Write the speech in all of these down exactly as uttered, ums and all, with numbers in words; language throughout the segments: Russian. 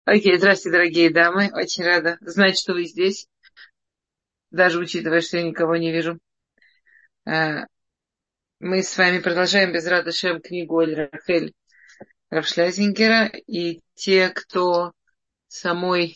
Окей, здравствуйте, дорогие дамы. Очень рада знать, что вы здесь, даже учитывая, что я никого не вижу. А, Мы с вами продолжаем без Шем книгу Оль Рахель Равшлязингера. И те, кто самой,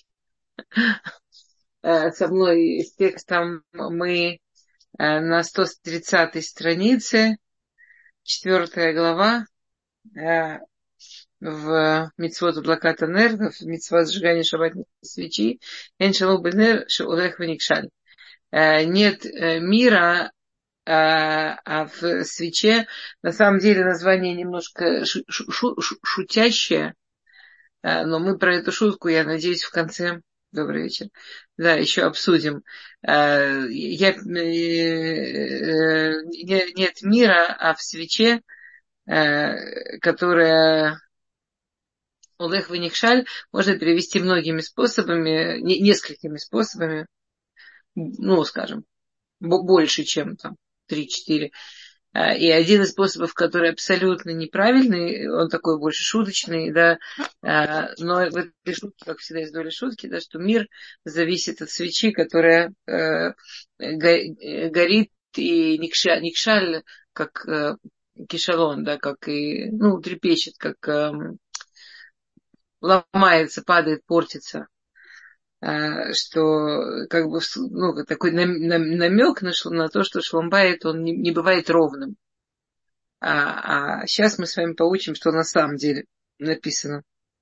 э, со мной с текстом, мы э, на сто тридцатой странице, четвертая глава, э, в Мицвот Блаката Нер, в Мицвот сжигания шаббатной свечи, Эн Шалом Бенер Шеулех Веникшаль. Э, Нет э, мира, а, а в свече на самом деле название немножко шу- шу- шу- шу- шутящее, а, но мы про эту шутку, я надеюсь, в конце. Добрый вечер. Да, еще обсудим. А, Я, э, э, не- нет мира, а в свече, э, которая Олег Ваникшаль, можно перевести многими способами, не- несколькими способами, ну, скажем, бо- больше, чем там три-четыре. А, И один из способов, который абсолютно неправильный, он такой больше шуточный, да, а, но в этой шутке, как всегда, есть доля шутки, да, что мир зависит от свечи, которая э, го- горит и никша- никшаль, как э, кишалон, да, как и, ну, трепещет, как эм, ломается, падает, портится. А, что как бы ну, такой намек на, ш- на то, что шломбайт, он не, не бывает ровным. А, а сейчас мы с вами поучим, что на самом деле написано.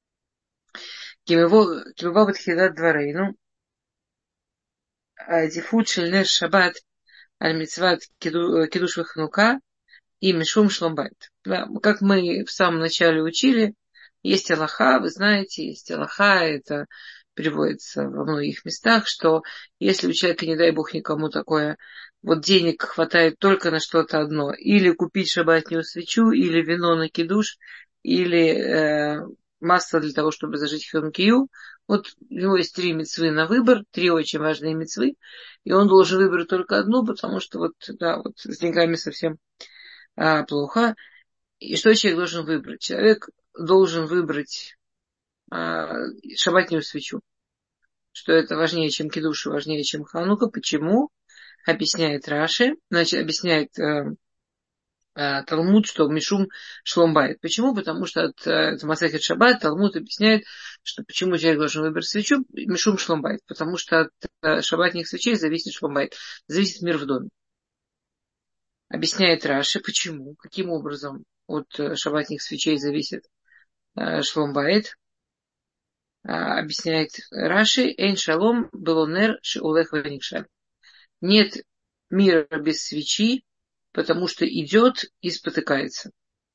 Кимево бетхилат дварейну, дифут шель нер шаббат аль мицват кидуш веханука и мишум шломбайт. Да, как мы в самом начале учили, есть Аллаха, вы знаете, есть Аллаха, это приводится во многих местах, что если у человека, не дай бог никому такое, вот денег хватает только на что-то одно, или купить шаббатную свечу, или вино на кидуш, или э, масло для того, чтобы зажечь ханукию, вот у него есть три мицвы на выбор, три очень важные мицвы, и он должен выбрать только одну, потому что вот, да, вот с деньгами совсем а, плохо. И что человек должен выбрать? Человек должен выбрать а, шаббатную свечу, что это важнее, чем кидуш, важнее, чем ханука. Почему? Объясняет Раши, значит, объясняет э, э, Талмуд, что Мишум Шломбайт. Почему? Потому что от э, Масахет Шаббат Талмуд объясняет, что почему человек должен выбрать свечу Мишум Шломбайт. Потому что от э, шаббатных свечей зависит Шломбайт, зависит мир в доме. Объясняет Раши, почему, каким образом от э, шаббатных свечей зависит э, Шломбайт. А, объясняет Раши, Эйн Шалом Белонер Шиулех Ваникшаль. Нет мира без свечи, потому что идет и спотыкается.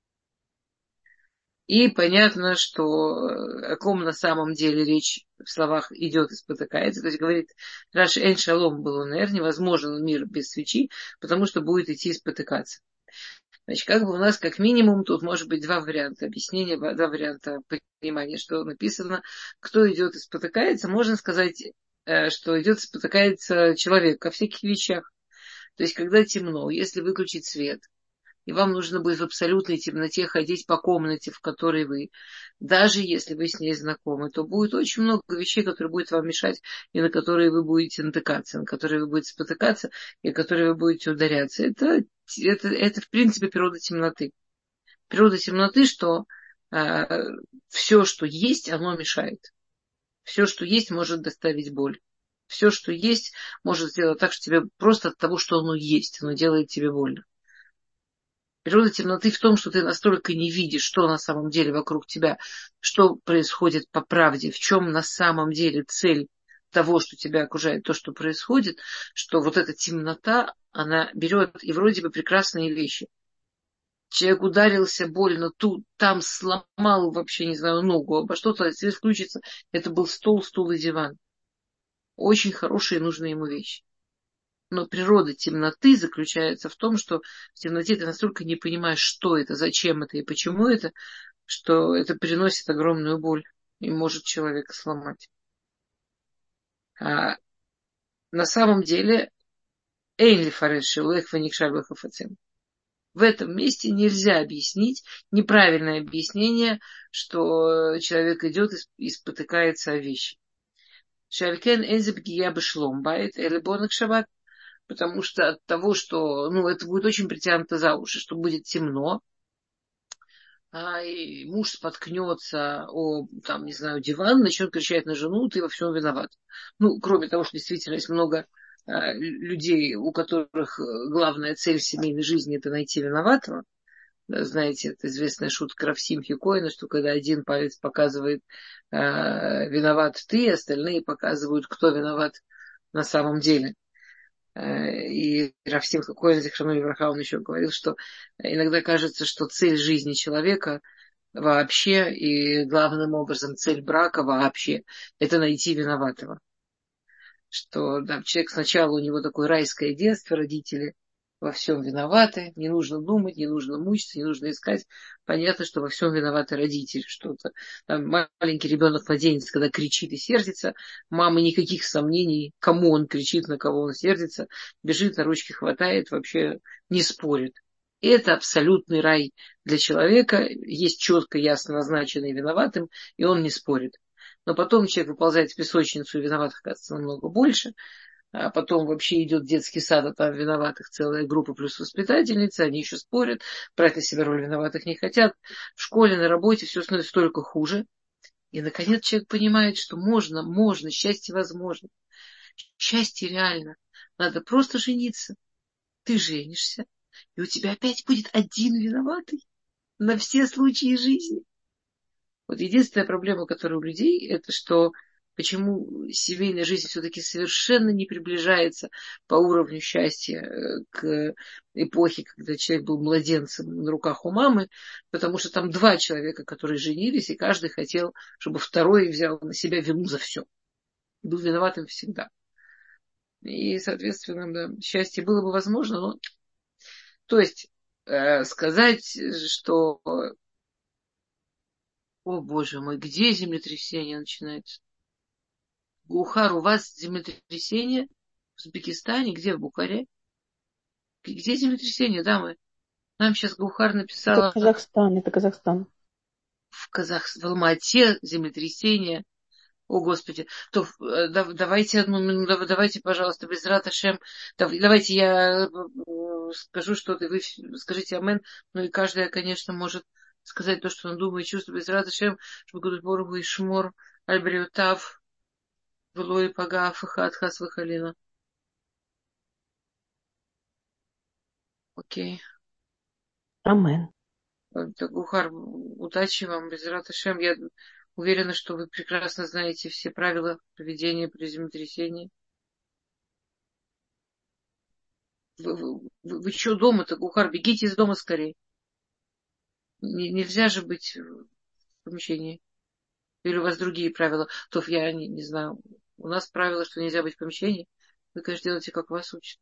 И понятно, что о ком на самом деле речь в словах идет и спотыкается. То есть говорит Раши Эйн Шалом Белонер, невозможен мир без свечи, потому что будет идти и спотыкаться. Значит, как бы у нас как минимум тут может быть два варианта объяснения, два варианта понимания, что написано, кто идет и спотыкается. Можно сказать, э, что идет и спотыкается человек о всяких вещах. То есть, когда темно, если выключить свет, и вам нужно будет в абсолютной темноте ходить по комнате, в которой вы, даже если вы с ней знакомы, то будет очень много вещей, которые будут вам мешать, и на которые вы будете натыкаться, на которые вы будете спотыкаться, и на которые вы будете ударяться. Это, это, это в принципе, природа темноты. Природа темноты, что э, все, что есть, оно мешает. Все, что есть, может доставить боль. Все, что есть, может сделать так, что тебе просто от того, что оно есть, оно делает тебе больно. Природа темноты в том, что ты настолько не видишь, что на самом деле вокруг тебя, что происходит по правде, в чем на самом деле цель того, что тебя окружает, то, что происходит, что вот эта темнота, она берет и вроде бы прекрасные вещи. Человек ударился больно, тут, там сломал вообще, не знаю, ногу, обо что-то, свет включится. Это был стол, стул и диван. Очень хорошие, нужные ему вещи. Но природа темноты заключается в том, что в темноте ты настолько не понимаешь, что это, зачем это и почему это, что это приносит огромную боль и может человека сломать. А на самом деле, Эйнли Фареши, Улех Ваникшаль Бахафацим. В этом месте нельзя объяснить, неправильное объяснение, что человек идет и спотыкается о вещи. Шалькен энзиб гия бешлом байт или бонок шаббат, потому что от того, что, ну, это будет очень притянуто за уши, что будет темно, а и муж споткнется о, там, не знаю, диван, начнет кричать на жену, ты во всем виноват. Ну, кроме того, что действительно есть много а, людей, у которых главная цель семейной жизни это найти виноватого. Да, знаете, это известная шутка Рафсимхи Коэна, что когда один палец показывает э, виноват ты, остальные показывают, кто виноват на самом деле. И Рафсимха Коэн, Зихрану Левраха, он еще говорил, что иногда кажется, что цель жизни человека вообще и главным образом цель брака вообще это найти виноватого. Что да, человек сначала у него такое райское детство, родители во всем виноваты, не нужно думать, не нужно мучиться, не нужно искать. Понятно, что во всем виноваты родители. Что-то там, маленький ребенок-младенец, когда кричит и сердится, мама никаких сомнений, кому он кричит, на кого он сердится, бежит, на ручки хватает, вообще не спорит. И это абсолютный рай для человека, есть четко, ясно назначенный виноватым, и он не спорит. Но потом человек выползает в песочницу, и виноватых, оказывается, намного больше. А потом вообще идет детский сад, а там виноватых целая группа плюс воспитательницы, они еще спорят, брать на себя роль виноватых не хотят. В школе, на работе все становится только хуже. И, наконец, человек понимает, что можно, можно, счастье возможно. Счастье реально. Надо просто жениться. Ты женишься, и у тебя опять будет один виноватый на все случаи жизни. Вот единственная проблема, которая у людей, это что почему семейная жизнь все-таки совершенно не приближается по уровню счастья к эпохе, когда человек был младенцем на руках у мамы, потому что там два человека, которые женились, и каждый хотел, чтобы второй взял на себя вину за все. Был виноватым всегда. И, соответственно, да, счастье было бы возможно, но... То есть э, сказать, что о, боже мой, где землетрясение начинается? Гухар, у вас землетрясение в Узбекистане? Где, в Бухаре? Где землетрясение, дамы? Нам сейчас Гухар Это написала Казахстан, это Казахстан. в Казахстане, в Алмате землетрясение. О, Господи. То, э, да, давайте одну минуту, давайте, пожалуйста, без Раташем. Давайте я э, скажу что-то, вы скажите амен. Ну и каждая, конечно, может сказать то, что он думает, чувствует без Раташем, чтобы Гудут Боргу и Шмор, Альбриутав, Влой Пагаф, Хат, Хас, Вахалина. Окей. Амен. Так, Гухар, удачи вам, Безрат Ашем. Я уверена, что вы прекрасно знаете все правила поведения при землетрясении. Вы, вы, вы, вы что дома-то, Гухар? Бегите из дома скорее. Не, нельзя же быть в помещении. Или у вас другие правила? То я не, не знаю. У нас правило, что нельзя быть в помещении. Вы, конечно, делаете, как вас учат.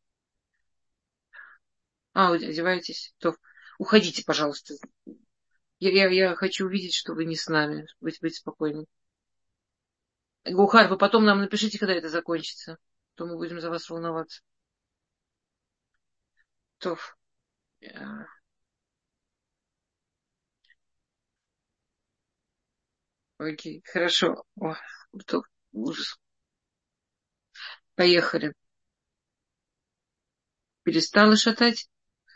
А, вы одеваетесь. То уходите, пожалуйста. Я, я, я хочу увидеть, что вы не с нами. Быть, быть спокойным. Гухар, вы потом нам напишите, когда это закончится. То мы будем за вас волноваться. То, э, окей, хорошо. О, то, ужас. Поехали. Перестала шатать?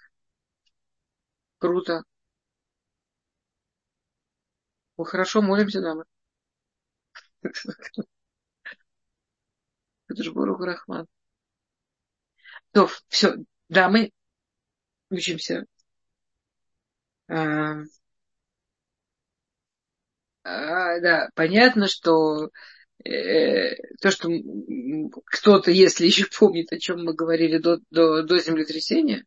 Круто. Ну, хорошо, молимся, дамы. Это же Борух Рахман. То, все, дамы, учимся. А, а, да, понятно, что э, то, что кто-то, если еще помнит, о чем мы говорили до, до, до землетрясения,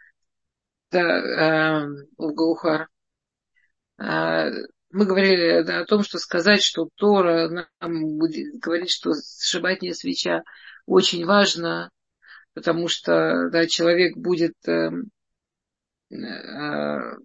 да, э, у Гаухар, э, мы говорили да, о том, что сказать, что Тора нам будет говорить, что сшибательная свеча очень важно, потому что да, человек будет э, э,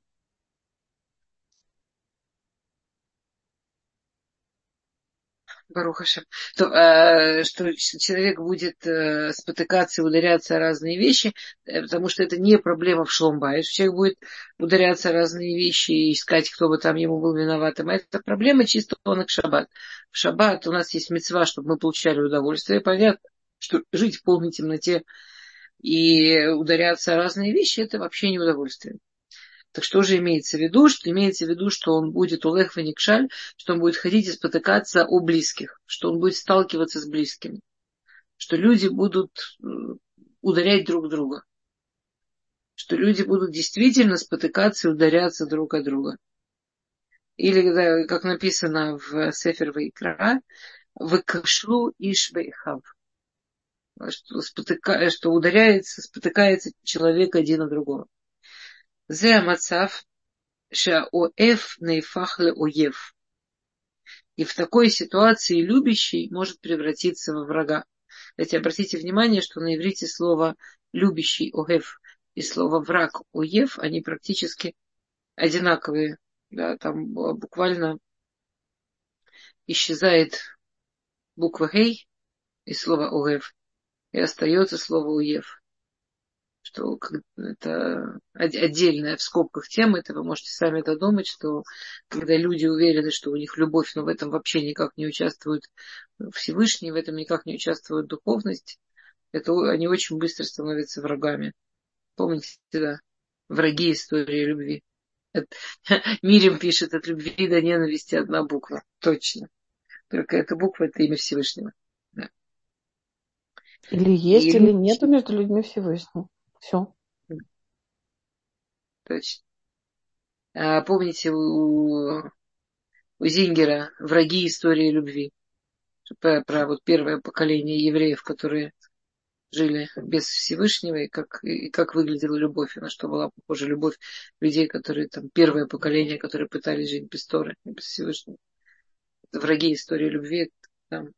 Барух Ашем. То, э, что человек будет э, спотыкаться и ударяться о разные вещи, э, потому что это не проблема в шломбае. Человек будет ударяться о разные вещи и искать, кто бы там ему был виноватым. А это проблема чисто он к шаббат. В шаббат у нас есть мицва, чтобы мы получали удовольствие. Понятно, что жить в полной темноте и ударяться о разные вещи, это вообще не удовольствие. Так что же имеется в виду? Что имеется в виду, что он будет улех веникшаль, что он будет ходить и спотыкаться о близких, что он будет сталкиваться с близкими, что люди будут ударять друг друга, что люди будут действительно спотыкаться и ударяться друг от друга. Или, как написано в Сефер Ваикра, «Выкашлу иш вейхав», что, спотыка, что ударяется, спотыкается человек один от другого. «Зе амацав шаоэф нейфах ле оев». И в такой ситуации любящий может превратиться во врага. Кстати, обратите внимание, что на иврите слово любящий огев и слово враг оев, они практически одинаковые. Да, там буквально исчезает буква гей и слово огев, и остается слово уев. Что это отдельная в скобках тема, это вы можете сами додумать, что когда люди уверены, что у них любовь, но в этом вообще никак не участвует Всевышний, в этом никак не участвует духовность, это они очень быстро становятся врагами. Помните, да? Враги истории любви. Это, Мирим пишет, от любви до ненависти одна буква. Точно. Только эта буква — это имя Всевышнего. Да. Или есть, И или люди... нету между людьми Всевышнего. Все. Точно. А, помните, у, у Зингера «Враги истории любви». Про, про вот первое поколение евреев, которые жили без Всевышнего, и как, и как выглядела любовь, и на что была похожа любовь людей, которые там первое поколение, которые пытались жить без Торы, без Всевышнего. Это «Враги истории любви». Там,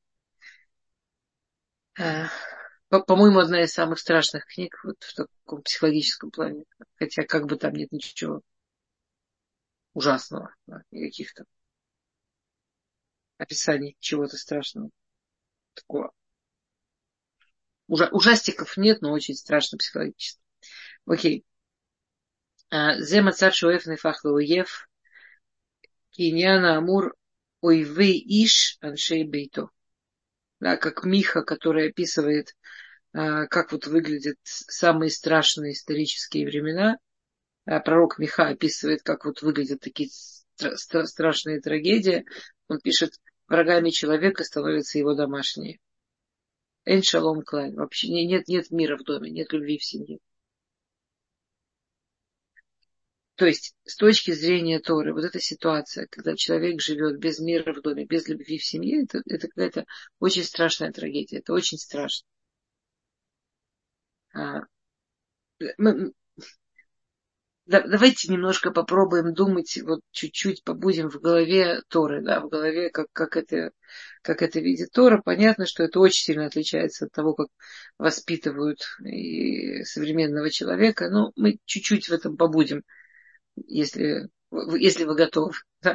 а, по- по-моему, одна из самых страшных книг вот в таком психологическом плане. Хотя как бы там нет ничего ужасного, да, никаких там описаний чего-то страшного. Такого. Ужа- ужастиков нет, но очень страшно психологически. Окей. Зема цар шуэф нефах лоуев, киньяна амур ойвей иш аншей бейто. Да, как Миха, который описывает, а, как вот выглядят самые страшные исторические времена. А пророк Миха описывает, как вот выглядят такие стра- стра- страшные трагедии. Он пишет, врагами человека становятся его домашние. Эн шалом клаль. Вообще нет, нет мира в доме, нет любви в семье. То есть, с точки зрения Торы, вот эта ситуация, когда человек живет без мира в доме, без любви в семье, это, это какая-то очень страшная трагедия. Это очень страшно. А, мы, да, давайте немножко попробуем думать, вот чуть-чуть побудем в голове Торы, да, в голове, как, как, это, как это видит Тора. Понятно, что это очень сильно отличается от того, как воспитывают и современного человека. Но мы чуть-чуть в этом побудем, если, если вы готовы. Да.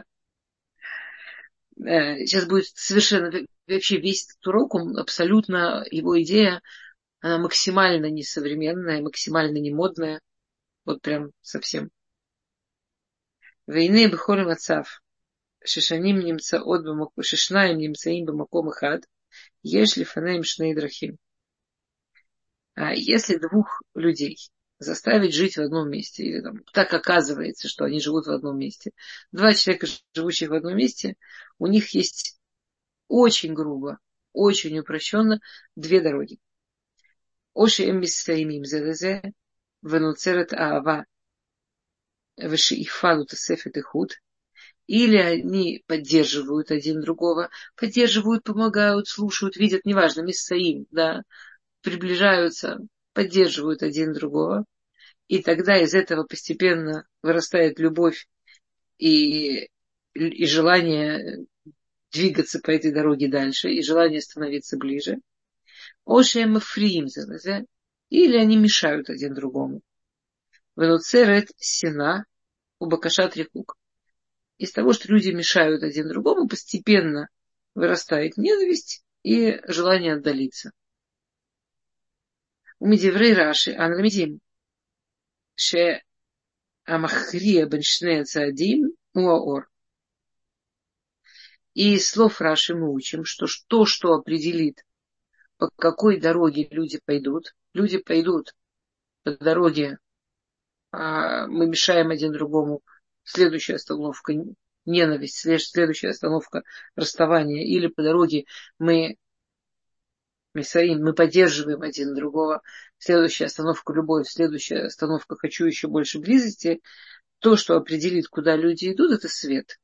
Сейчас будет совершенно вообще весь этот урок, он абсолютно, его идея, она максимально несовременная, максимально не модная, вот прям совсем. Войны бхоль мацав, шишаним немцаот бамаком, шишнаем немцаим бамаком эхад, еш лифанаим шней драхим. А если двух людей заставить жить в одном месте, или там, так оказывается, что они живут в одном месте, два человека, живущих в одном месте, у них есть очень грубо, очень упрощенно две дороги. Оши эм мисфаимим зелезе, венуцерет аава, вешиифаду тесефет ихуд, или они поддерживают один другого, поддерживают, помогают, слушают, видят, неважно, миссаим, да, приближаются, поддерживают один другого, и тогда из этого постепенно вырастает любовь и, и желание двигаться по этой дороге дальше, и желание становиться ближе. Ошем фриим, или они мешают один другому. Венуцерет сина у бакашат рекук. Из того, что люди мешают один другому, постепенно вырастает ненависть и желание отдалиться. У Медиврей Раши Анрамидим Ше Амахрия Беншне Цадим Уаор. И из слов Раши мы учим, что то, что определит, по какой дороге люди пойдут, люди пойдут по дороге, а мы мешаем один другому, следующая остановка ненависть, следующая остановка расставание, или по дороге мы Мисаим, мы поддерживаем один другого, следующая остановка любовь, следующая остановка хочу еще больше близости, то, что определит, куда люди идут, это свет.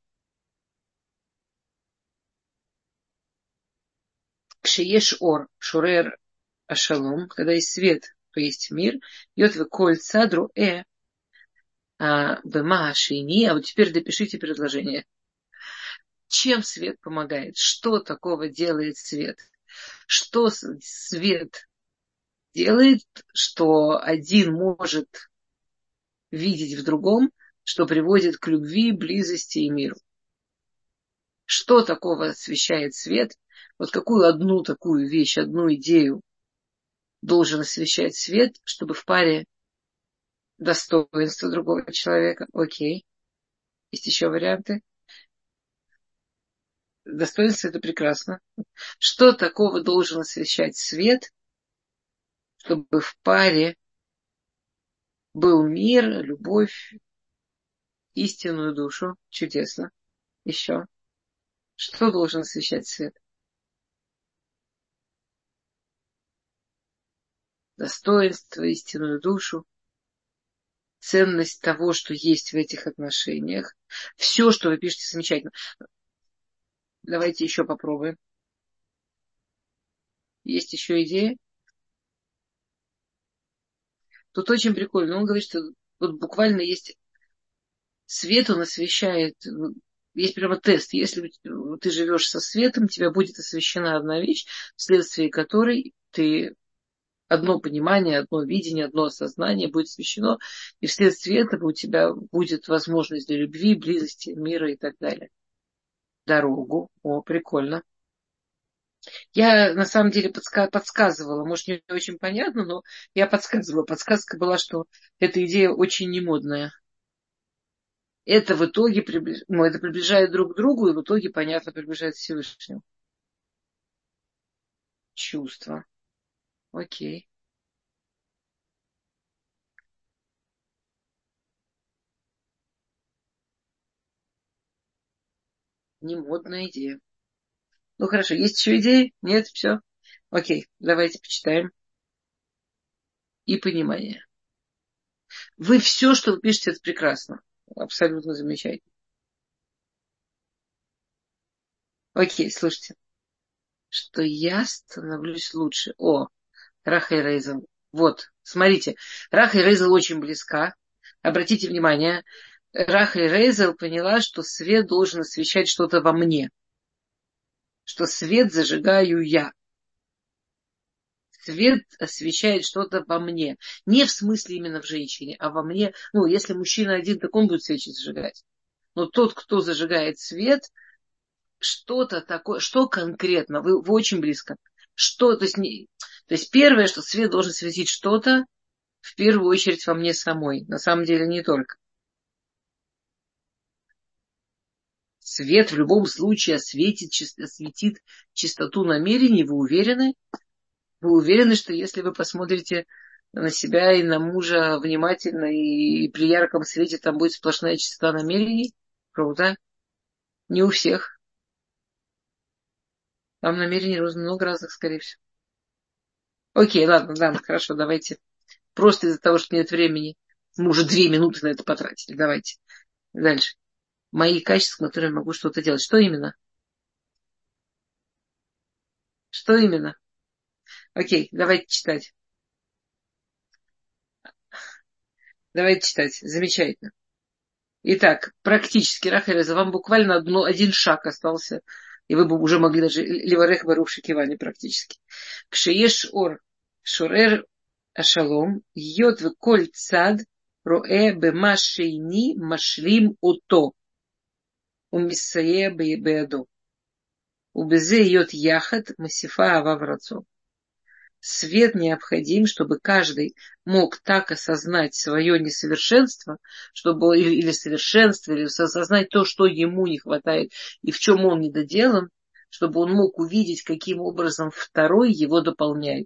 Кшиеш ор, шурер ашалом, когда есть свет, то есть мир, йотве коль цадру э, бема ашини, а вот теперь допишите предложение. Чем свет помогает? Что такого делает свет? Что свет делает, что один может видеть в другом, что приводит к любви, близости и миру? Что такого освещает свет? Вот какую одну такую вещь, одну идею должен освещать свет, чтобы в паре достоинство другого человека? Окей. Есть еще варианты? Достоинство — это прекрасно. Что такого должен освещать свет, чтобы в паре был мир, любовь, истинную душу? Чудесно. Еще. Что должен освещать свет? Достоинство, истинную душу, ценность того, что есть в этих отношениях. Все, что вы пишете, замечательно. Давайте еще попробуем. Есть еще идеи? Тут очень прикольно. Он говорит, что вот буквально есть свет, он освещает. Есть прямо тест. Если ты живешь со светом, тебя будет освещена одна вещь, вследствие которой ты одно понимание, одно видение, одно осознание будет освещено, и вследствие этого у тебя будет возможность для любви, близости, мира и так далее. Дорогу. О, прикольно. Я на самом деле подска- подсказывала, может, не очень понятно, но я подсказывала. Подсказка была, что эта идея очень немодная. Это в итоге приближ... ну, это приближает друг к другу, и в итоге, понятно, приближает к Всевышнему. Чувство. Окей. Немодная идея. Ну хорошо, есть еще идеи? Нет, все. Окей, давайте почитаем. И понимание. Вы все, что вы пишете, это прекрасно. Абсолютно замечательно. Окей, слушайте. Что я становлюсь лучше. О, Раха и Рейзел. Вот, смотрите. Раха и Рейзел очень близка. Обратите внимание. Раха и Рейзел поняла, что свет должен освещать что-то во мне. Что свет зажигаю я. Свет освещает что-то во мне. Не в смысле именно в женщине, а во мне. Ну, если мужчина один, так он будет свечи зажигать. Но тот, кто зажигает свет, что-то такое, что конкретно, вы, вы очень близко. Что, то есть, не, то есть первое, что свет должен светить что-то, в первую очередь во мне самой. На самом деле не только. Свет в любом случае осветит, осветит чистоту намерений, вы уверены? Вы уверены, что если вы посмотрите на себя и на мужа внимательно и при ярком свете, там будет сплошная чистота намерений? Круто. Не у всех. Там намерений много разных, скорее всего. Окей, ладно, ладно, хорошо, давайте. Просто из-за того, что нет времени. Мы уже две минуты на это потратили. Давайте. Дальше. Мои качества, которые я могу что-то делать. Что именно? Что именно? Окей, давайте читать. Давайте читать. Замечательно. Итак, практически, Рахелеза, вам буквально одно, один шаг остался, и вы бы уже могли даже Ливарех Барух Шикивани практически. Кшееш ор шурер ашалом йот в коль цад роэ бема шейни машлим ото умиссае беадо. Убезе йот яхат масифа ававрацо. Свет необходим, чтобы каждый мог так осознать свое несовершенство, чтобы, или, или совершенство, или осознать то, что ему не хватает и в чем он недоделан, чтобы он мог увидеть, каким образом второй его дополняет.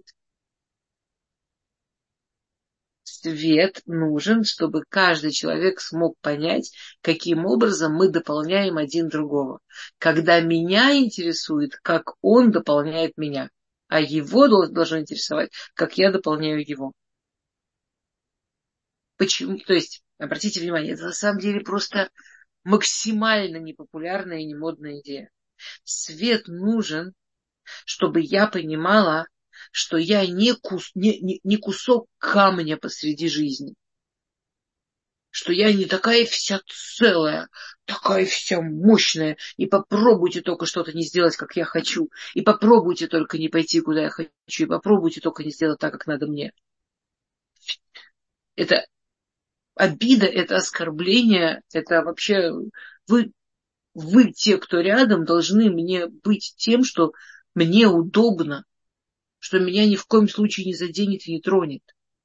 Свет нужен, чтобы каждый человек смог понять, каким образом мы дополняем один другого. Когда меня интересует, как он дополняет меня, а его должно интересовать, как я дополняю его. Почему? То есть, обратите внимание, это на самом деле просто максимально непопулярная и немодная идея. Свет нужен, чтобы я понимала, что я не, кус, не, не, не кусок камня посреди жизни. Что я не такая вся целая, такая вся мощная, и попробуйте только что-то не сделать, как я хочу, и попробуйте только не пойти, куда я хочу, и попробуйте только не сделать так, как надо мне. Это обида, это оскорбление, это вообще... Вы, вы, те, кто рядом, должны мне быть тем, что мне удобно, что меня ни в коем случае не заденет и не тронет.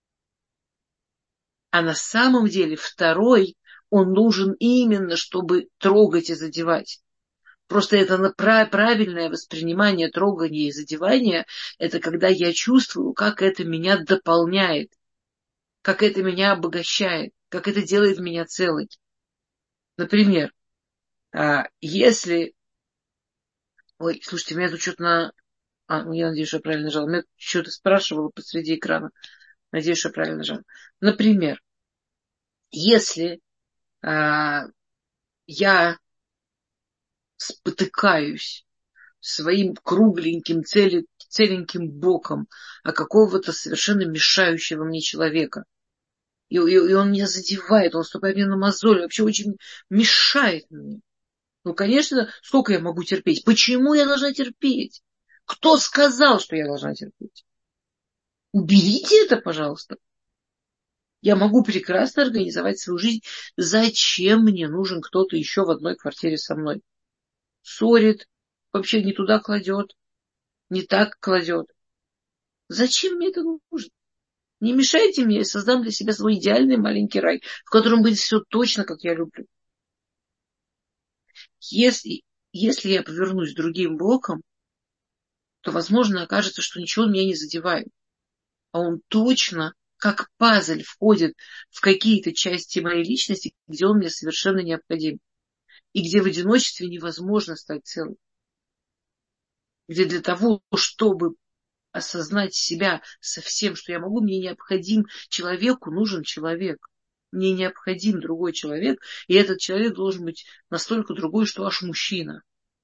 А на самом деле второй, он нужен именно, чтобы трогать и задевать. Просто это правильное воспринимание трогания и задевания, это когда я чувствую, как это меня дополняет, как это меня обогащает, как это делает меня целой. Например, если... Ой, слушайте, меня тут что-то на... А, ну я надеюсь, что я правильно нажала. Меня что-то спрашивало посреди экрана. Надеюсь, что я правильно нажала. Например, если а, я спотыкаюсь своим кругленьким, цели, целеньким боком о какого-то совершенно мешающего мне человека, и, и, и он меня задевает, он ступает мне на мозоль, вообще очень мешает мне. Ну, конечно, сколько я могу терпеть? Почему я должна терпеть? Кто сказал, что я должна терпеть? Уберите это, пожалуйста. Я могу прекрасно организовать свою жизнь. Зачем мне нужен кто-то еще в одной квартире со мной? Ссорит, вообще не туда кладет, не так кладет. Зачем мне это нужно? Не мешайте мне, я создам для себя свой идеальный маленький рай, в котором будет все точно, как я люблю. Если, если я повернусь другим боком, то, возможно, окажется, что ничего меня не задевает. А он точно, как пазл, входит в какие-то части моей личности, где он мне совершенно необходим. И где в одиночестве невозможно стать целым. Где для того, чтобы осознать себя со всем, что я могу, мне необходим человеку, нужен человек. Мне необходим другой человек, и этот человек должен быть настолько другой, что аж мужчина.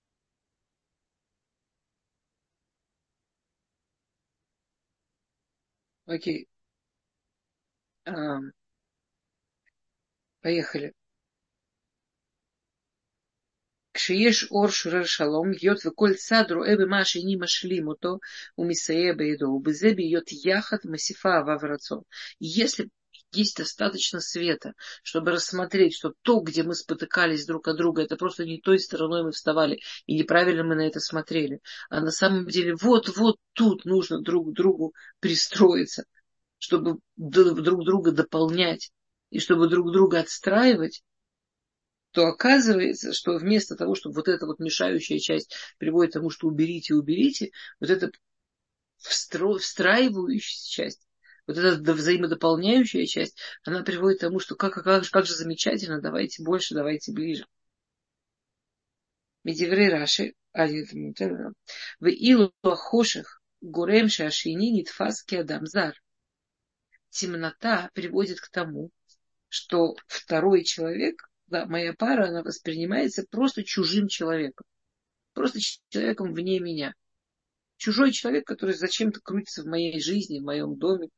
Окей. А, поехали. כשיש אור שורר שלום, היות וכל צד רואה במה השני משלים אותו ומסייע בידו, ובזה בהיות יחד מוסיפה אהבה ורצון. Если есть достаточно света, чтобы рассмотреть, что то, где мы спотыкались друг от друга, это просто не той стороной мы вставали, и неправильно мы на это смотрели. А на самом деле вот-вот тут нужно друг к другу пристроиться, чтобы друг друга дополнять, и чтобы друг друга отстраивать, то оказывается, что вместо того, чтобы вот эта вот мешающая часть приводит к тому, что уберите, уберите, вот эта встро... встраивающаяся часть, вот эта взаимодополняющая часть, она приводит к тому, что как, как, как же замечательно, давайте больше, давайте ближе. Медиврей Раши, в илу ахоших гурем шашини нитфаски адамзар. Темнота приводит к тому, что второй человек, да, моя пара, она воспринимается просто чужим человеком. Просто человеком вне меня. Чужой человек, который зачем-то крутится в моей жизни, в моем доме.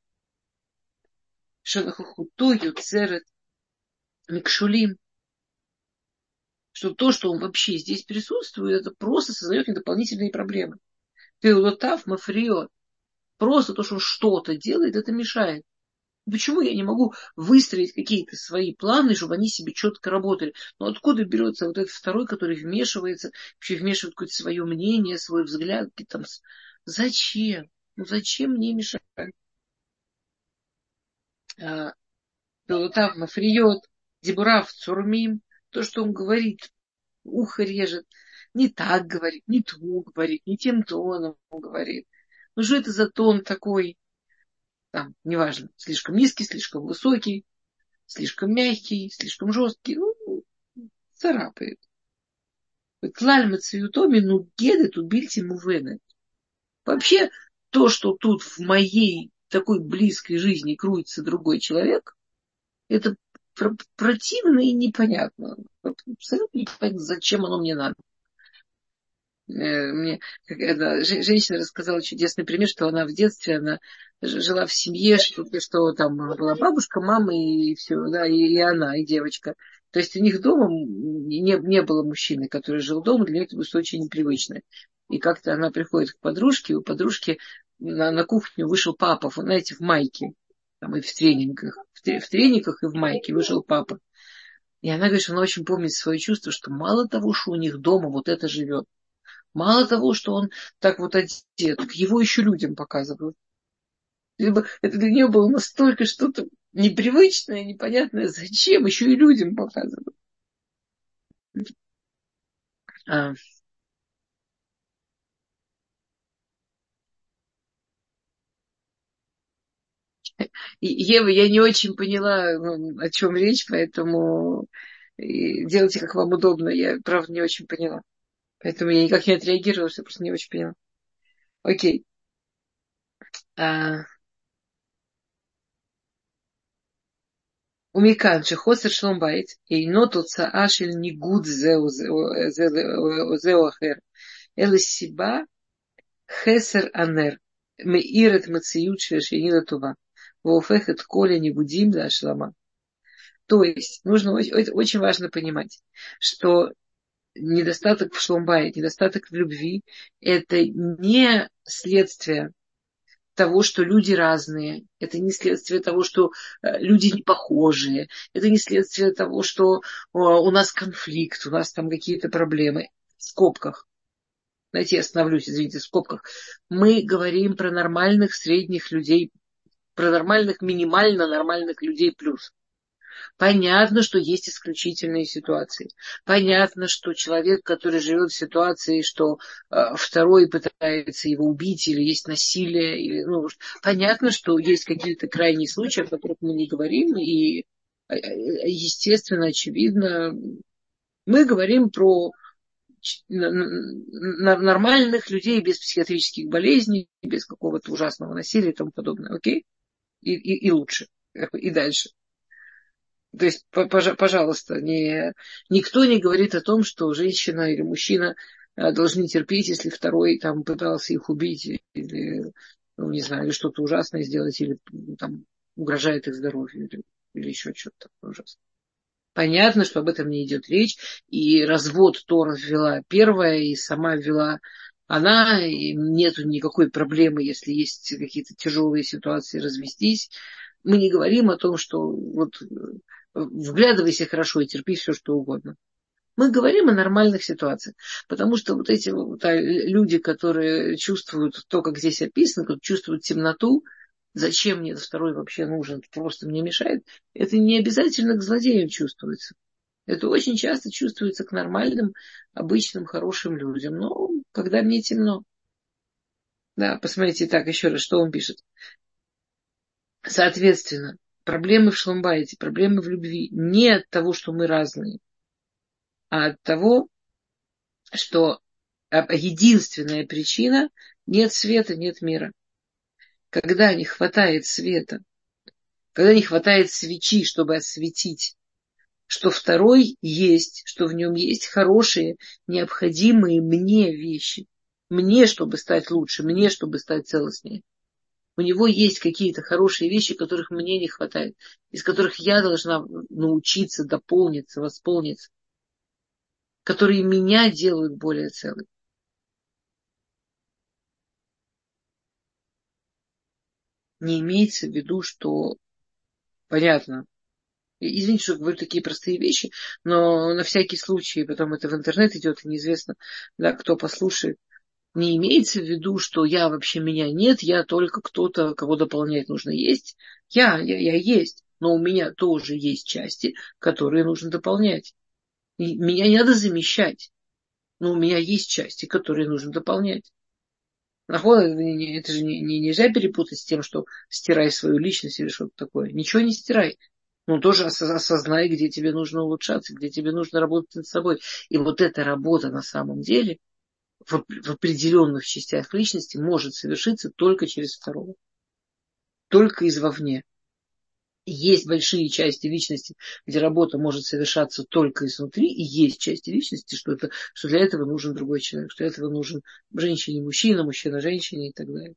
Шанахухуто юцерет микшулим. Что то, что он вообще здесь присутствует, это просто создает мне дополнительные проблемы. Пеулотав мафриот. Просто то, что он что-то делает, это мешает. Почему я не могу выстроить какие-то свои планы, чтобы они себе четко работали? Но откуда берется вот этот второй, который вмешивается, вообще вмешивает какое-то свое мнение, свой взгляд? Там... Зачем? Ну зачем мне мешать? Пилотав мафриот, дебурав цурмим, то, что он говорит, ухо режет, не так говорит, не то говорит, не тем тоном говорит. Ну что это за тон такой? Там, неважно, слишком низкий, слишком высокий, слишком мягкий, слишком жесткий. Ну, царапает. Клаль мациютоми, ну геды тут бильти мувены. Вообще, то, что тут в моей такой близкой жизни крутится другой человек, это противно и непонятно. Абсолютно непонятно, зачем оно мне надо. Мне это, женщина рассказала чудесный пример, что она в детстве она жила в семье, что, что там была бабушка, мама и все, да, и, и она, и девочка. То есть у них дома не, не было мужчины, который жил дома, для нее это было очень непривычно. И как-то она приходит к подружке, у подружки на, на кухню вышел папа, знаете, в майке, там и в тренингах, в, в трениках и в майке вышел папа. И она говорит, что она очень помнит свое чувство, что мало того, что у них дома вот это живет, мало того, что он так вот одет, так его еще людям показывают. Либо это для нее было настолько что-то непривычное, непонятное, зачем еще и людям показывают. А. Ева, я не очень поняла, ну, о чем речь, поэтому делайте, как вам удобно. Я, правда, не очень поняла. Поэтому я никак не отреагировала, что просто не очень поняла. Окей. А... ומכאן שחוסר שלום בית אינו תוצאה של ניגוד זהו, זהו, זהו, זהו אחר, אלא סיבה חסר הנר, מאיר את מציאות של השני לטובה, והופך את כל הניגודים להשלמה. То есть, нужно, очень важно понимать, что недостаток в шломбае, недостаток в любви, это не следствие того, что люди разные, это не следствие того, что люди не похожие, это не следствие того, что у нас конфликт, у нас там какие-то проблемы. В скобках. Знаете, я остановлюсь, извините, в скобках. Мы говорим про нормальных средних людей, про нормальных, минимально нормальных людей плюс. Понятно, что есть исключительные ситуации. Понятно, что человек, который живет в ситуации, что э, второй пытается его убить, или есть насилие, или, ну, понятно, что есть какие-то крайние случаи, о которых мы не говорим, и, естественно, очевидно, мы говорим про нормальных людей без психиатрических болезней, без какого-то ужасного насилия и тому подобное. Окей? И, и, и лучше. И дальше. То есть, пожалуйста, не, никто не говорит о том, что женщина или мужчина должны терпеть, если второй там пытался их убить или, ну, не знаю, или что-то ужасное сделать, или там угрожает их здоровью, или, или еще что-то такое ужасное. Понятно, что об этом не идет речь, и развод Тора ввела первая, и сама ввела она, и нет никакой проблемы, если есть какие-то тяжелые ситуации, развестись. Мы не говорим о том, что вот вглядывайся хорошо и терпи все, что угодно. Мы говорим о нормальных ситуациях, потому что вот эти вот люди, которые чувствуют то, как здесь описано, как чувствуют темноту, зачем мне этот второй вообще нужен, просто мне мешает, это не обязательно к злодеям чувствуется. Это очень часто чувствуется к нормальным, обычным, хорошим людям. Но когда мне темно. Да, посмотрите так еще раз, что он пишет. Соответственно, проблемы в шломбайте, проблемы в любви не от того, что мы разные, а от того, что единственная причина — нет света, нет мира. Когда не хватает света, когда не хватает свечи, чтобы осветить, что второй есть, что в нем есть хорошие, необходимые мне вещи, мне, чтобы стать лучше, мне, чтобы стать целостнее. У него есть какие-то хорошие вещи, которых мне не хватает, из которых я должна научиться дополниться, восполниться, которые меня делают более целой. Не имеется в виду, что понятно. Извините, что говорю такие простые вещи, но на всякий случай, потом это в интернет идет, и неизвестно, да, кто послушает. Не имеется в виду, что я вообще меня нет, я только кто-то, кого дополнять нужно есть. Я, я, я есть, но у меня тоже есть части, которые нужно дополнять. И меня не надо замещать, но у меня есть части, которые нужно дополнять. Находит, это же не, не, нельзя перепутать с тем, что стирай свою личность или что-то такое. Ничего не стирай. Но тоже осознай, где тебе нужно улучшаться, где тебе нужно работать над собой. И вот эта работа на самом деле в, в определенных частях личности может совершиться только через второго. Только извовне. Есть большие части личности, где работа может совершаться только изнутри, и есть части личности, что, это, что для этого нужен другой человек, что для этого нужен женщине мужчина, мужчина женщине и так далее.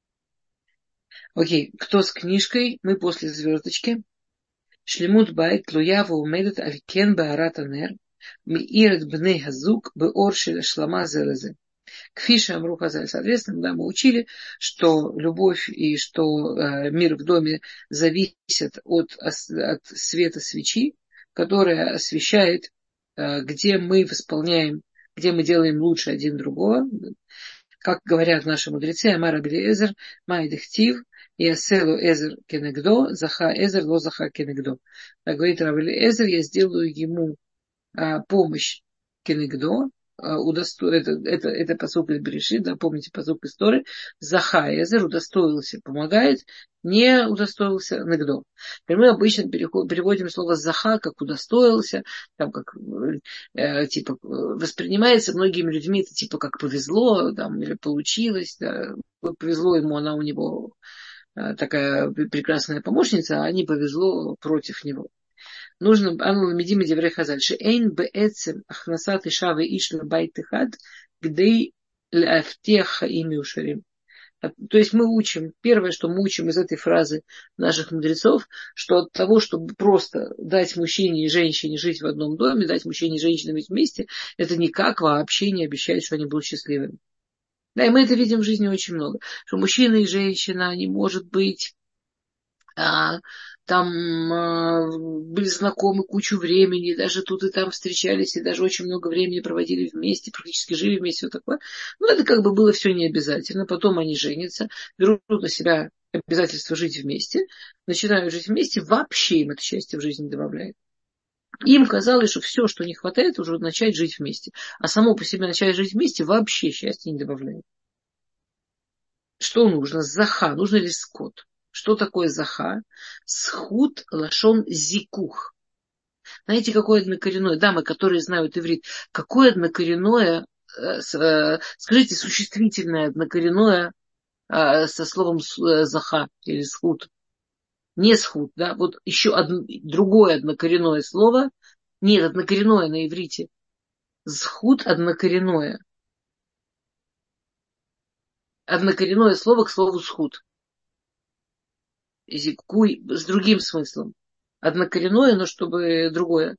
Окей, кто с книжкой? Мы после звездочки. Шлемут байт луява умедет алькен баарат анер миирет бней газук беорши шлама зелезе. Кфиша Амру Хазаль. Соответственно, да, мы учили, что любовь и что э, мир в доме зависят от, от света свечи, которая освещает, э, где мы восполняем, где мы делаем лучше один другого. Как говорят наши мудрецы, Амар Абли Эзер, Майдехтив, Яселу Эзер Кенегдо, Заха Эзер, Ло Заха Кенегдо. Так говорит Рабли Эзер, я сделаю ему а, помощь Кенегдо, удосто... это, это, это посук из Берешит, да, помните посук из Торы, Заха Эзер удостоился, помогает, не удостоился Негдо. И мы обычно переводим слово Заха как удостоился, там как э, типа воспринимается многими людьми это типа как повезло, там, или получилось, да, повезло ему, она у него э, такая прекрасная помощница, а не повезло против него. Нужно, ану ламедим и деврей хазаль, шеэйн бээцем ахнасат иша веиш лабайт эхад, гдей лафтех хаим юшарим. То есть мы учим, первое, что мы учим из этой фразы наших мудрецов, что от того, чтобы просто дать мужчине и женщине жить в одном доме, дать мужчине и женщине быть вместе, это никак вообще не обещает, что они будут счастливыми. Да, и мы это видим в жизни очень много, что мужчина и женщина, они, может быть, а, там а, были знакомы кучу времени, даже тут и там встречались, и даже очень много времени проводили вместе, практически жили вместе, все такое. Но это как бы было все не обязательно. Потом они женятся, берут на себя обязательство жить вместе, начинают жить вместе, вообще им это счастье в жизни добавляет. Им казалось, что все, что не хватает, уже начать жить вместе. А само по себе начать жить вместе вообще счастья не добавляет. Что нужно? Заха. Нужно ли скот? Что такое заха? Схут лашон зикух. Знаете, какое однокоренное? Дамы, которые знают иврит, какое однокоренное, э, э, скажите, существительное однокоренное э, со словом э, заха или схут? Не схут, да? Вот еще одно, другое однокоренное слово. Нет, однокоренное на иврите. Схут однокоренное. Однокоренное слово к слову схут. Зикуй с другим смыслом. Однокоренное, но чтобы другое.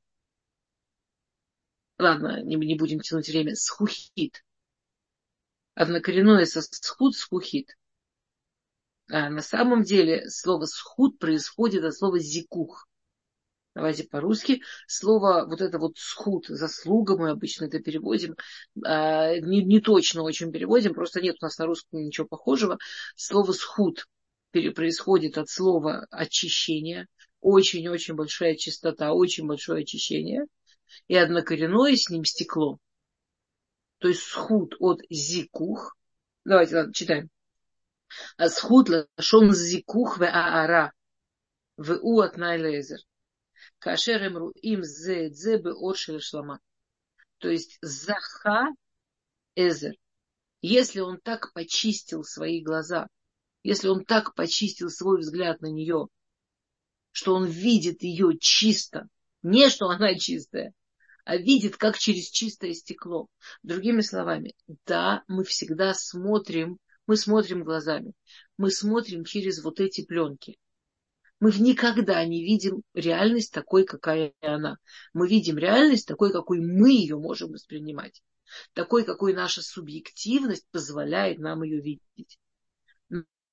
Ладно, не, не будем тянуть время. Схухит. Однокоренное со схут, схухит. А на самом деле слово схут происходит от слова зикух. Давайте по-русски. Слово вот это вот схут, заслуга, мы обычно это переводим. А, не, не точно очень переводим, просто нет у нас на русском ничего похожего. Слово схут происходит от слова очищение. Очень-очень большая чистота, очень большое очищение. И однокоренное с ним стекло. То есть схут от зикух. Давайте, ладно, читаем. А схут лашон зикух ве аара. Ве у от найлезер. Кашер эмру им зе дзе бе оршель шлама. То есть заха эзер. Если он так почистил свои глаза, если он так почистил свой взгляд на нее, что он видит ее чисто, не что она чистая, а видит, как через чистое стекло. Другими словами, да, мы всегда смотрим, мы смотрим глазами, мы смотрим через вот эти пленки. Мы никогда не видим реальность такой, какая она. Мы видим реальность такой, какой мы ее можем воспринимать. Такой, какой наша субъективность позволяет нам ее видеть.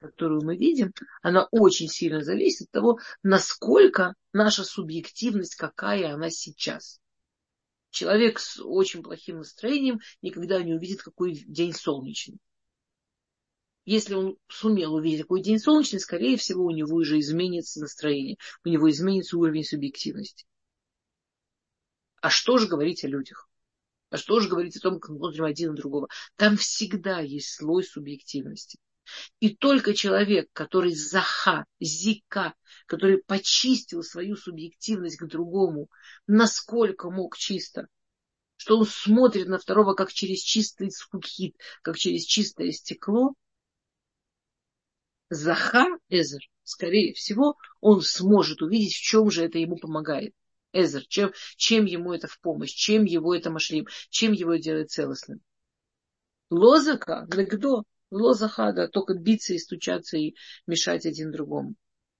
которую мы видим, она очень сильно зависит от того, насколько наша субъективность, какая она сейчас. Человек с очень плохим настроением никогда не увидит, какой день солнечный. Если он сумел увидеть такой день солнечный, скорее всего, у него уже изменится настроение, у него изменится уровень субъективности. А что же говорить о людях? А что же говорить о том, как мы смотрим один на другого? Там всегда есть слой субъективности. И только человек, который заха, зика, который почистил свою субъективность к другому, насколько мог чисто, что он смотрит на второго как через чистый скукхит, как через чистое стекло, заха эзер, скорее всего, он сможет увидеть, в чем же это ему помогает. Эзер, чем, чем ему это в помощь, чем его это машлим, чем его делает целостным. Лозака, нагдо, лозаха, да, только биться и стучаться и мешать один другому.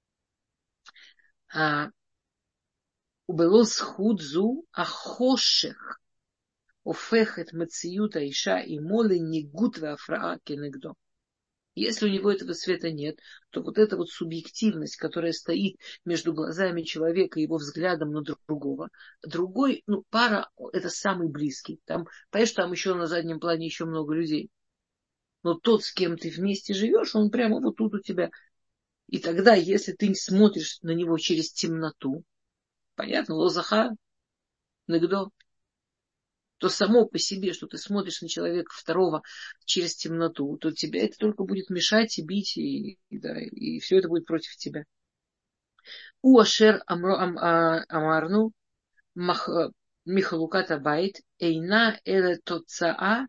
А убелос худзу ахошех офехет мациюта иша и молы нигут вафраа кенегдо. Если у него этого света нет, то вот эта вот субъективность, которая стоит между глазами человека и его взглядом на другого, другой, ну, пара, это самый близкий. Там, понимаешь, там еще на заднем плане еще много людей. Но тот, с кем ты вместе живешь, он прямо вот тут у тебя. И тогда, если ты смотришь на него через темноту, понятно, лозаха, нагдо, то само по себе, что ты смотришь на человека второго через темноту, то тебе это только будет мешать и бить, и, и, да, и все это будет против тебя. У ашер амарну михалуката байт эйна эле тоцаа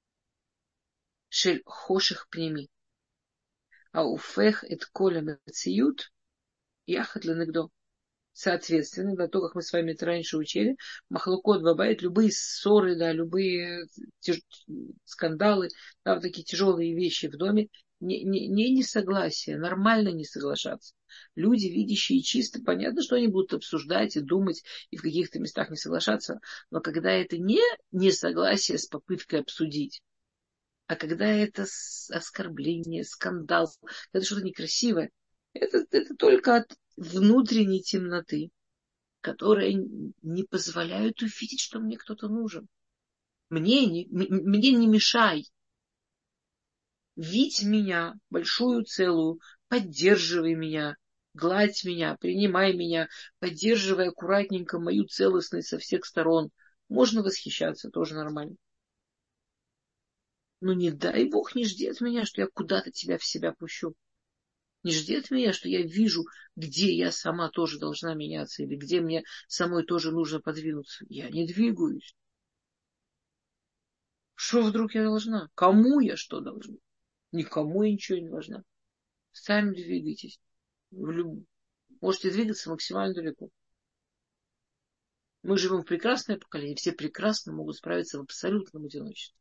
шель хоших пними. А уфех эт коля мациют яхат ленегдо. Соответственно, да, то, как мы с вами это раньше учили, махлукот бабает, любые ссоры, да, любые тяж... скандалы, да, вот такие тяжелые вещи в доме, не, не, не несогласие, нормально не соглашаться. Люди, видящие чисто, понятно, что они будут обсуждать и думать, и в каких-то местах не соглашаться, но когда это не несогласие с попыткой обсудить, а когда это оскорбление, скандал, это что-то некрасивое, это, это только от внутренней темноты, которая не позволяет увидеть, что мне кто-то нужен. Мне не, мне не мешай. Видь меня, большую целую, поддерживай меня, гладь меня, принимай меня, поддерживай аккуратненько мою целостность со всех сторон. Можно восхищаться, тоже нормально. Но не дай Бог, не жди от меня, что я куда-то тебя в себя пущу. Не жди от меня, что я вижу, где я сама тоже должна меняться, или где мне самой тоже нужно подвинуться. Я не двигаюсь. Что вдруг я должна? Кому я что должна? Никому я ничего не должна. Сами двигайтесь. В люб... Можете двигаться максимально далеко. Мы живем в прекрасное поколение, все прекрасно могут справиться в абсолютном одиночестве.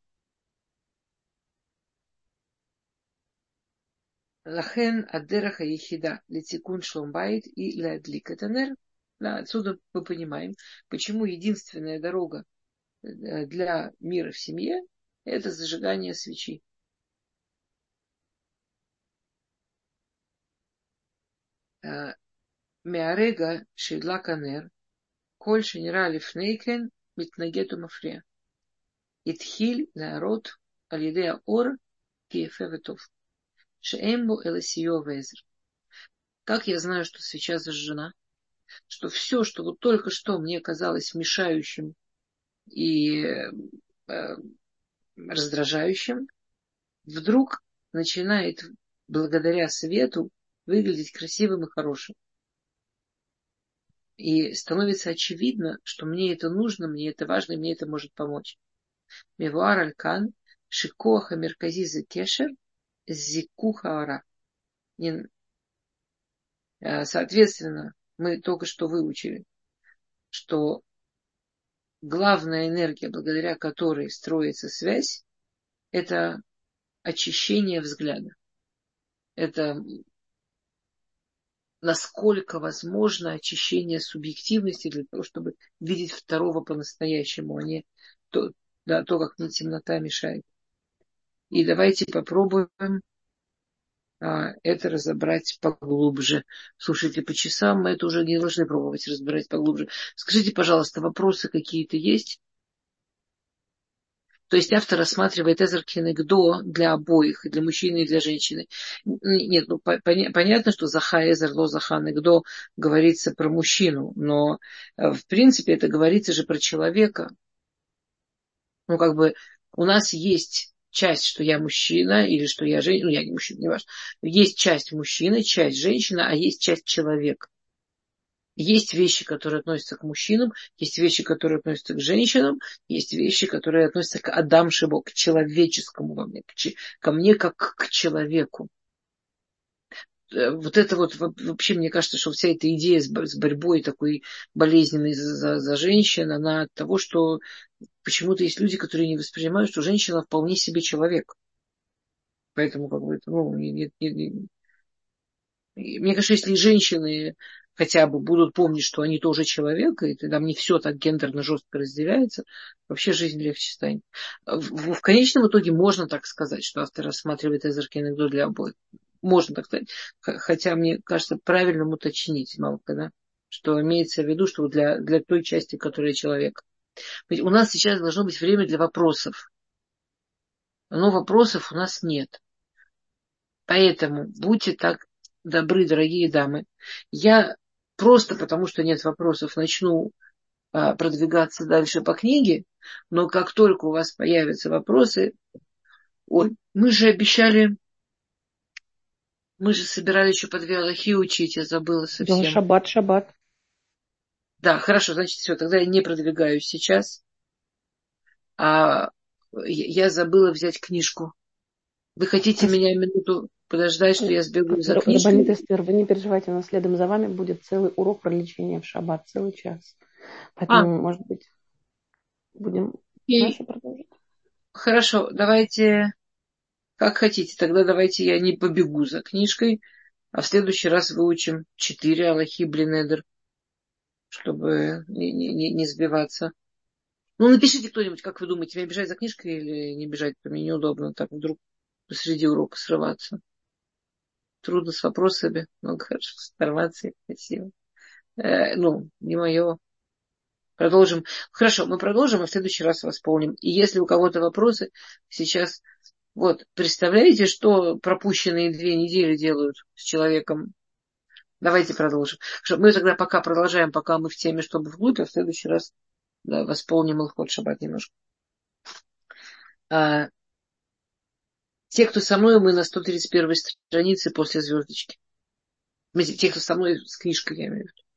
Лахен адераха ехида летикун шломбайт и лядлик этанер. Да, отсюда мы понимаем, почему единственная дорога для мира в семье — это зажигание свечи. Меарега шейдла канер, коль шенера лифнейкен митнагету мафре. Итхиль народ алидея ор киефе ветов. Шеэмбу эласио везер. Как я знаю, что свеча зажжена? Что все, что вот только что мне казалось мешающим и э, раздражающим, вдруг начинает благодаря свету выглядеть красивым и хорошим. И становится очевидно, что мне это нужно, мне это важно, и мне это может помочь. Мевуар алькан шикоха мерказиза кешер зикуха ара. Соответственно, мы только что выучили, что главная энергия, благодаря которой строится связь, это очищение взгляда. Это насколько возможно очищение субъективности для того, чтобы видеть второго по-настоящему, а не то, да, то, как мне темнота мешает. И давайте попробуем а, это разобрать поглубже. Слушайте, по часам мы это уже не должны пробовать разбирать поглубже. Скажите, пожалуйста, вопросы какие-то есть? То есть автор рассматривает Эзер Кенегдо для обоих, и для мужчины, и для женщины. Нет, ну по- поня- понятно, что Заха Эзер, Ло Заха Негдо говорится про мужчину, но э, в принципе это говорится же про человека. Ну как бы у нас есть часть, что я мужчина, или что я женщина, ну я не мужчина, не важно. Есть часть мужчины, часть женщина, а есть часть человека. Есть вещи, которые относятся к мужчинам, есть вещи, которые относятся к женщинам, есть вещи, которые относятся к Адам Шибо, к человеческому во мне, к, ко мне как к человеку. Вот это вот вообще, мне кажется, что вся эта идея с борьбой такой болезненной за, за женщин, она от того, что почему-то есть люди, которые не воспринимают, что женщина вполне себе человек. Поэтому как бы это, ну, не, не, не, мне кажется, если женщины хотя бы будут помнить, что они тоже человек, и там не все так гендерно жестко разделяется, вообще жизнь легче станет. В, в конечном итоге можно так сказать, что автор рассматривает Эзер Кенегдо для обоих. Можно так сказать. Хотя, мне кажется, правильным уточнить, Малка, да? Что имеется в виду, что для, для той части, которая человек. Ведь у нас сейчас должно быть время для вопросов. Но вопросов у нас нет. Поэтому будьте так добры, дорогие дамы. Я просто потому, что нет вопросов, начну а, продвигаться дальше по книге, но как только у вас появятся вопросы, ой, мы же обещали, мы же собирались еще по две алахи учить, я забыла Да, совсем. шаббат, шаббат. Да, хорошо, значит, все, тогда я не продвигаюсь сейчас, а я забыла взять книжку. Вы хотите меня минуту подождать, что я сбегаю за Рабанит книжкой? Эстер, вы не переживайте, но следом за вами будет целый урок про лечение в шаббат, целый час. А, Поэтому, может быть, будем и дальше продолжить. хорошо, давайте, как хотите, тогда давайте я не побегу за книжкой, а в следующий раз выучим четыре алахи блинедер, чтобы не, не, не сбиваться. Ну, напишите кто-нибудь, как вы думаете, мне бежать за книжкой или не бежать, то мне неудобно так вдруг посреди урока срываться. Трудно с вопросами, много информации, красиво. Э, ну, не мое. Продолжим. Хорошо, мы продолжим, а в следующий раз восполним. И если у кого-то вопросы, сейчас, вот, представляете, что пропущенные две недели делают с человеком? Давайте продолжим. Хорошо, мы тогда пока продолжаем, пока мы в теме, чтобы вглубь, а в следующий раз, да, восполним Илхот Шаббат немножко. А, те, кто со мной, мы на сто тридцать первой странице после звездочки. Те, кто со мной с книжкой, я имею в виду.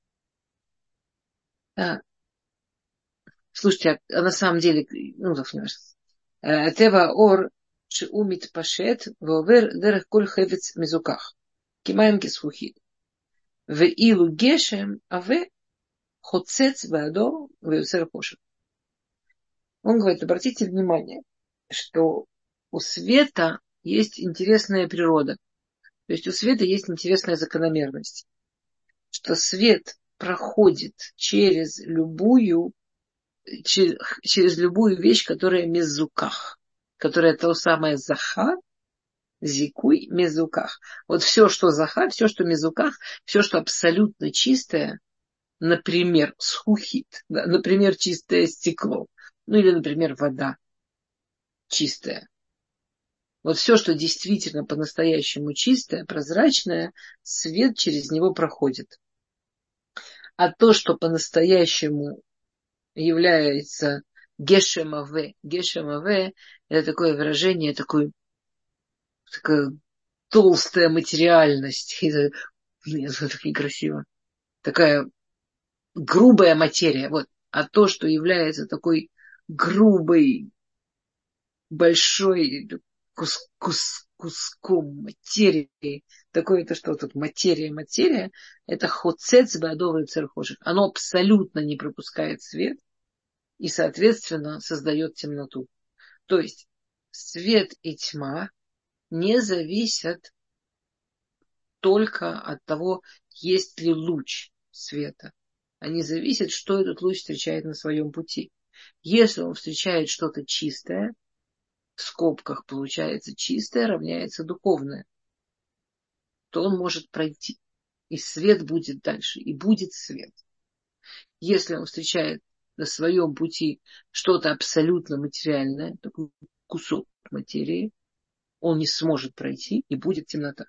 А, слушайте, а, а на самом деле, ну, так не важно. Тева ор שהוא מתפשט ועובר דרך כל חפץ מזוכח, כמים כזכוכית. ואילו גשם עבה חוצץ בעדו ויוצר חושך. Он говорит, обратите внимание, что у света есть интересная природа. То есть у света есть интересная закономерность. Что свет проходит через любую, через, через любую вещь, которая мезуках, которая то самое заха, зикуй, мезуках. Вот все, что заха, все, что мезуках, все, что абсолютно чистое, например, схухит, да, например, чистое стекло, ну или, например, вода чистая. Вот все, что действительно по-настоящему чистое, прозрачное, свет через него проходит. А то, что по-настоящему является гешемаве, гешемаве, это такое выражение, такое, такая толстая материальность. Нет, это так некрасиво. Такая грубая материя. Вот. А то, что является такой грубой, большой кус, кус, куском материи, такое-то что тут материя, материя, это хоцец бадовый церхошек. Оно абсолютно не пропускает свет и, соответственно, создает темноту. То есть свет и тьма не зависят только от того, есть ли луч света. Они зависят, что этот луч встречает на своем пути. Если он встречает что-то чистое, в скобках получается чистое, равняется духовное. то он может пройти. И свет будет дальше, и будет свет. Если он встречает на своем пути что-то абсолютно материальное, такой кусок материи, он не сможет пройти, и будет темнота.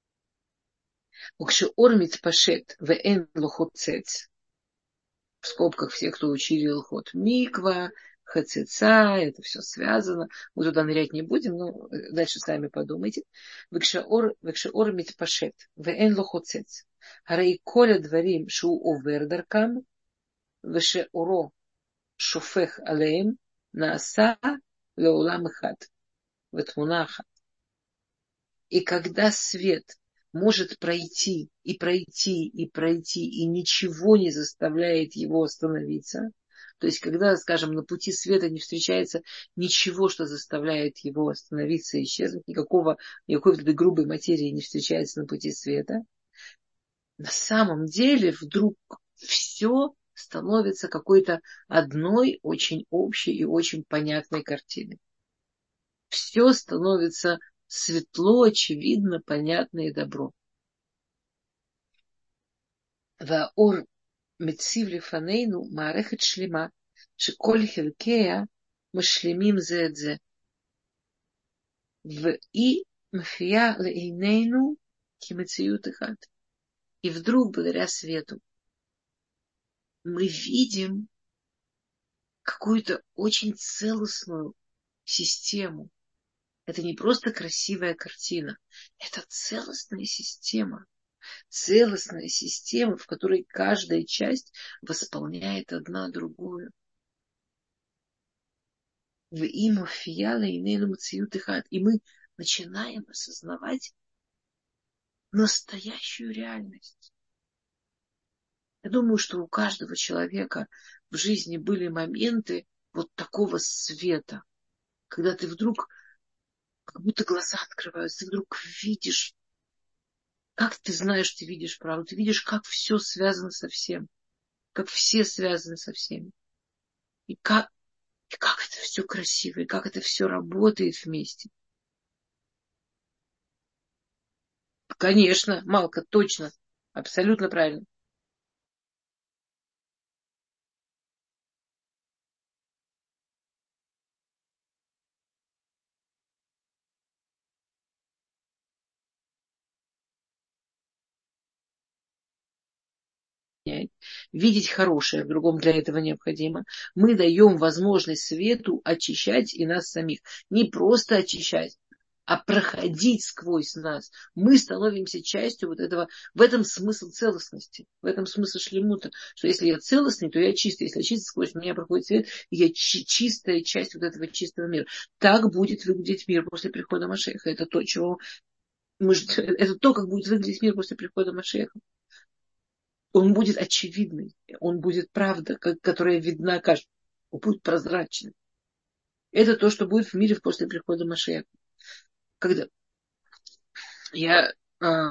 Укшеормит пашет вен лохоцец. В скобках все, кто учили лхот миква, хацеца, это все связано. Мы туда нырять не будем, но дальше сами подумайте. Векшеормит пашет вен лохоцец. Харей коля дворим шу овер даркам, вешеоро шофех алеем нааса леулам эхад. Ветмуна ахад. И когда свет может пройти и пройти и пройти, и ничего не заставляет его остановиться, то есть когда, скажем, на пути света не встречается ничего, что заставляет его остановиться и исчезнуть, никакого, никакой вот этой грубой материи не встречается на пути света, на самом деле вдруг все становится какой-то одной очень общей и очень понятной картиной. Все становится светло, очевидно, понятно и добро. Ваор мецив лифанейну маарехет шлема, шеколь хилкея машлемим зе эт зе. И мфия лейнейну кимециют эхад. И вдруг, благодаря свету, мы видим какую-то очень целостную систему. Это не просто красивая картина, это целостная система. Целостная система, в которой каждая часть восполняет одна другую. И мы начинаем осознавать настоящую реальность. Я думаю, что у каждого человека в жизни были моменты вот такого света, когда ты вдруг, как будто глаза открываются, ты вдруг видишь, как ты знаешь, ты видишь правду, ты видишь, как все связано со всем, как все связаны со всеми, и как, и как это все красиво, и как это все работает вместе. Конечно, Малка, точно, абсолютно правильно. Видеть хорошее, в другом для этого необходимо. Мы даем возможность свету очищать и нас самих. Не просто очищать, а проходить сквозь нас. Мы становимся частью вот этого. В этом смысл целостности, в этом смысл шлемута. Что если я целостный, то я чистый. Если я чистый, сквозь меня проходит свет, и я чистая часть вот этого чистого мира. Так будет выглядеть мир после прихода Машеха. Это то, чего мы, это то, как будет выглядеть мир после прихода Машеха. Он будет очевидный, он будет правда, которая видна каждому, он будет прозрачным. Это то, что будет в мире после прихода Машеха. Когда я а,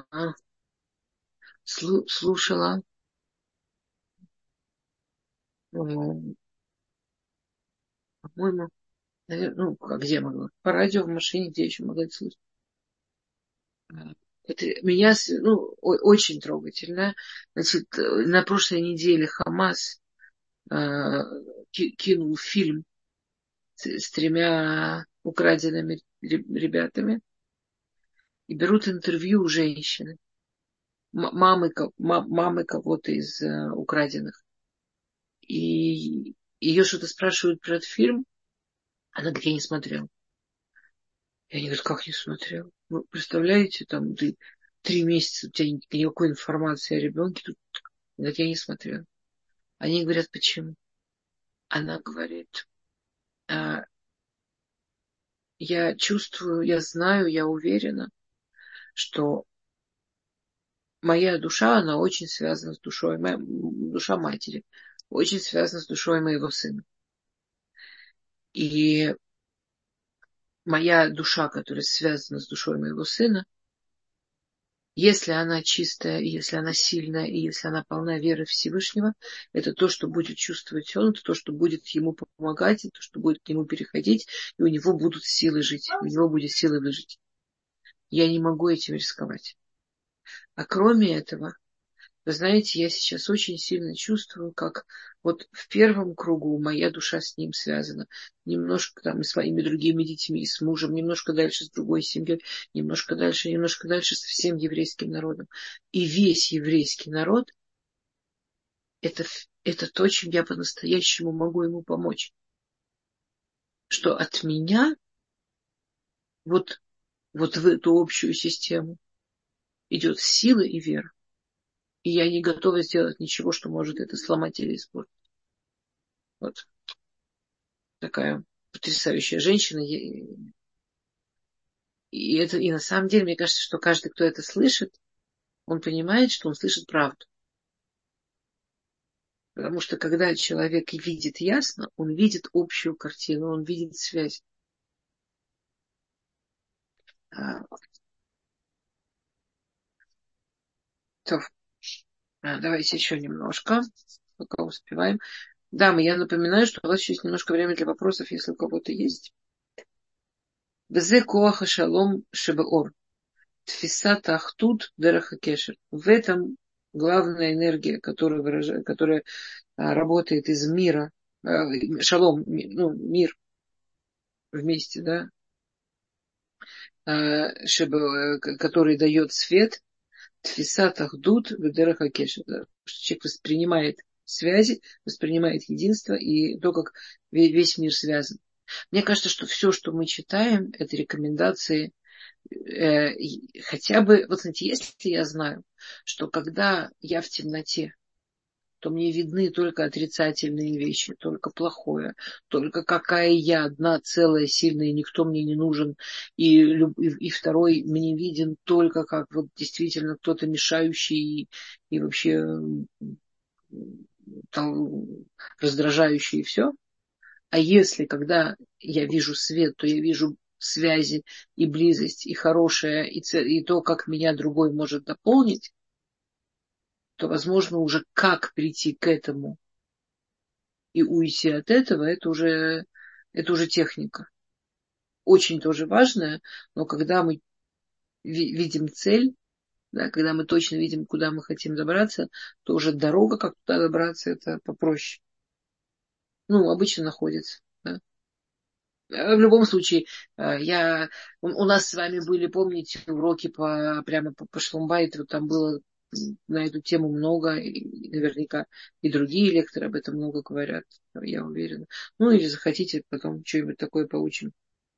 слу, слушала а, по-моему, наверное, ну, где я могла? По радио, в машине, где я еще могла это слушать. Это меня, ну, очень трогательно. Значит, на прошлой неделе Хамас а, кинул фильм с, с тремя украденными ребятами и берут интервью у женщины, мамы, мамы кого-то из uh, украденных. И ее что-то спрашивают про этот фильм, она говорит, я не смотрела. И они говорят, как не смотрела? Вы представляете, там ты три месяца, у тебя никакой информации о ребенке, тут говорит, я не смотрела. Они говорят, почему? Она говорит, а, я чувствую, я знаю, я уверена, что моя душа, она очень связана с душой, моя, душа матери, очень связана с душой моего сына. И моя душа, которая связана с душой моего сына, если она чистая, и если она сильная, и если она полна веры Всевышнего, это то, что будет чувствовать он, это то, что будет ему помогать, это то, что будет к нему переходить, и у него будут силы жить, у него будет силы выжить. Я не могу этим рисковать. А кроме этого, вы знаете, я сейчас очень сильно чувствую, как вот в первом кругу моя душа с ним связана. Немножко там и с своими другими детьми, и с мужем, немножко дальше с другой семьей, немножко дальше, немножко дальше со всем еврейским народом. И весь еврейский народ это, это то, чем я по-настоящему могу ему помочь. Что от меня вот, вот в эту общую систему идет сила и вера. И я не готова сделать ничего, что может это сломать или испортить. Вот такая потрясающая женщина. И, это, и на самом деле, мне кажется, что каждый, кто это слышит, он понимает, что он слышит правду. Потому что когда человек видит ясно, он видит общую картину, он видит связь. А, то, а, давайте еще немножко, пока успеваем. Дамы, я напоминаю, что у вас еще есть немножко времени для вопросов, если у кого-то есть. Везе коаха шалом шебеор. Тфисат ахтут дераха кешер. В этом главная энергия, которая, выражает, которая а, работает из мира, а, шалом, ну, мир вместе, да, а, шебе, который дает свет, тфисат ахдут дераха кешер. Да, что человек воспринимает связи, воспринимает единство и то, как весь мир связан. Мне кажется, что все, что мы читаем, это рекомендации. Э, хотя бы, вот знаете, если я знаю, что когда я в темноте, то мне видны только отрицательные вещи, только плохое, только какая я одна целая, сильная, и никто мне не нужен, и, и, и второй мне виден только как вот действительно кто-то мешающий и, и вообще там, раздражающий и все. А если, когда я вижу свет, то я вижу связи и близость, и хорошее, и, ц... и то, как меня другой может дополнить, то, возможно, уже как прийти к этому и уйти от этого, это уже, это уже техника. Очень тоже важная, но когда мы ви- видим цель, да, когда мы точно видим, куда мы хотим добраться, то уже дорога, как туда добраться, это попроще. Ну, обычно находится. Да. В любом случае, я, у, у нас с вами были, помните, уроки по, прямо по, по Шлумбайту, там было на эту тему много, и наверняка и другие лекторы об этом много говорят, я уверена. Ну, или захотите, потом что-нибудь такое поучим.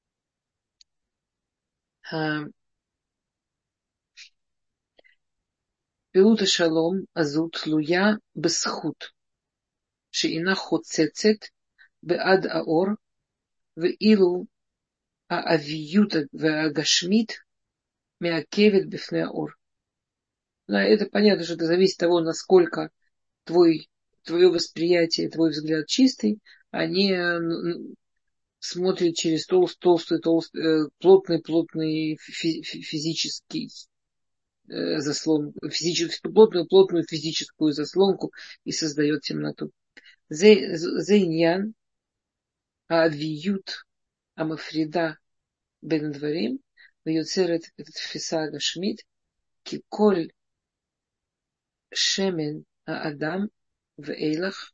Пилута шалом азут луя бесхут, шиина хоцецет беад аор, веилу аавиюта веагашмит меакевет бифне аор. Да, это понятно, что это зависит от того, насколько твой, твое восприятие, твой взгляд чистый, а не смотрит через толстый, толстый, толстый, плотный, плотный физический заслон, физическую, плотную, плотную физическую заслонку и создает темноту. Зейньян аадвиют амафрида бен дворим ויוצרת את התפיסה הגשמית כי כל שמן האדם ואילך,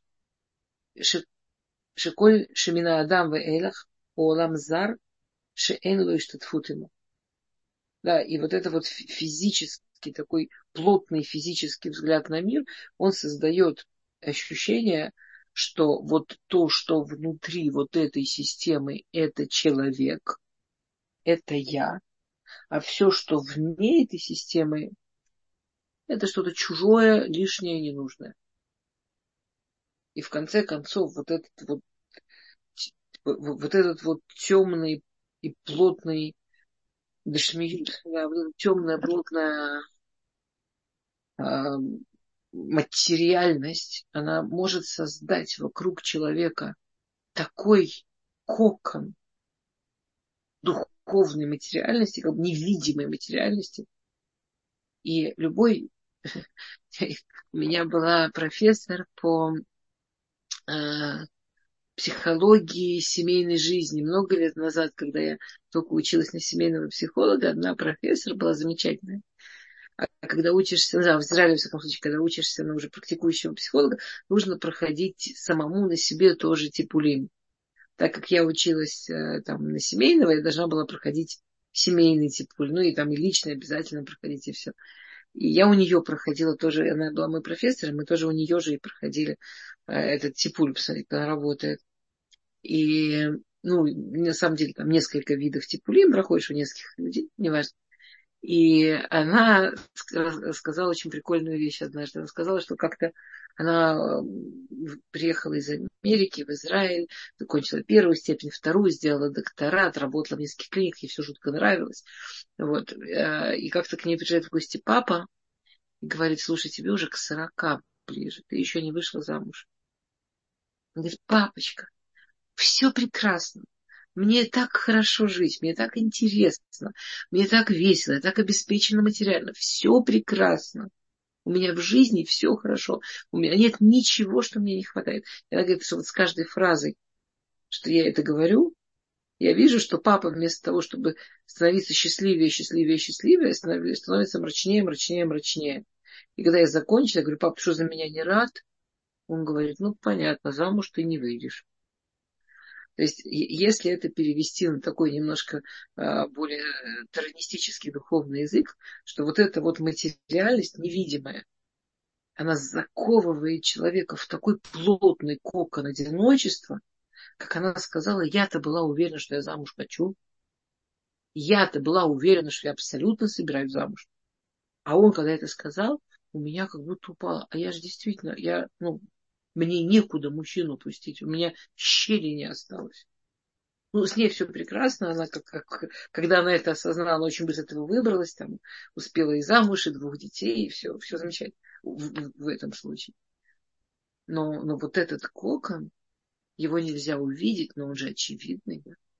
שכל שמן האדם ואילך הוא עולם זר שאין לו השתתפות עמו. Да, и вот это вот физический, такой плотный физический взгляд на мир, он создает ощущение, что вот то, что внутри вот этой системы, это человек, это я, а все, что вне этой системы, это что-то чужое, лишнее, ненужное. И в конце концов вот этот вот, вот этот вот темный и плотный дошмиют, да, вот эта темная, плотная материальность, она может создать вокруг человека такой кокон духовной материальности, как бы невидимой материальности. И любой... У меня была профессор по э, психологии семейной жизни. Много лет назад, когда я только училась на семейного психолога, одна профессор была замечательная. А когда учишься, да, в Израиле, во всяком случае, когда учишься на уже практикующего психолога, нужно проходить самому на себе тоже типулим. Так как я училась э, там на семейного, я должна была проходить семейный типуль, ну и там и лично обязательно проходить, и все. И я у нее проходила тоже, она была мой профессор, и мы тоже у нее же и проходили э, этот типуль, посмотреть, как она работает. И, ну, на самом деле, там несколько видов типулим проходишь у нескольких людей, неважно. И она сказала очень прикольную вещь однажды. Она сказала, что как-то она приехала из Америки в Израиль, закончила первую степень, вторую, сделала докторат, работала в нескольких клиниках, ей все жутко нравилось. Вот. И как-то к ней приезжает в гости папа и говорит: слушай, тебе уже к сорока ближе, ты еще не вышла замуж. Он говорит: папочка, все прекрасно. Мне так хорошо жить, мне так интересно, мне так весело, я так обеспечена материально. Все прекрасно. У меня в жизни все хорошо. У меня нет ничего, что мне не хватает. И она говорит, что вот с каждой фразой, что я это говорю, я вижу, что папа вместо того, чтобы становиться счастливее, счастливее, счастливее, становится мрачнее, мрачнее, мрачнее. И когда я закончила, я говорю: папа, ты что, за меня не рад? Он говорит: ну, понятно, замуж ты не выйдешь. То есть, если это перевести на такой немножко а, более таранистический духовный язык, что вот эта вот материальность невидимая, она заковывает человека в такой плотный кокон одиночества, как она сказала: я-то была уверена, что я замуж хочу, я-то была уверена, что я абсолютно собираюсь замуж. А он, когда это сказал, у меня как будто упало. А я же действительно, я, ну, мне некуда мужчину пустить, у меня щели не осталось. Ну, с ней все прекрасно, она как, как, когда она это осознала, она очень быстро от этого выбралась, там, успела и замуж, и двух детей, и все, все замечательно в, в, в этом случае. Но, но вот этот кокон, его нельзя увидеть, но он же очевидный. Да?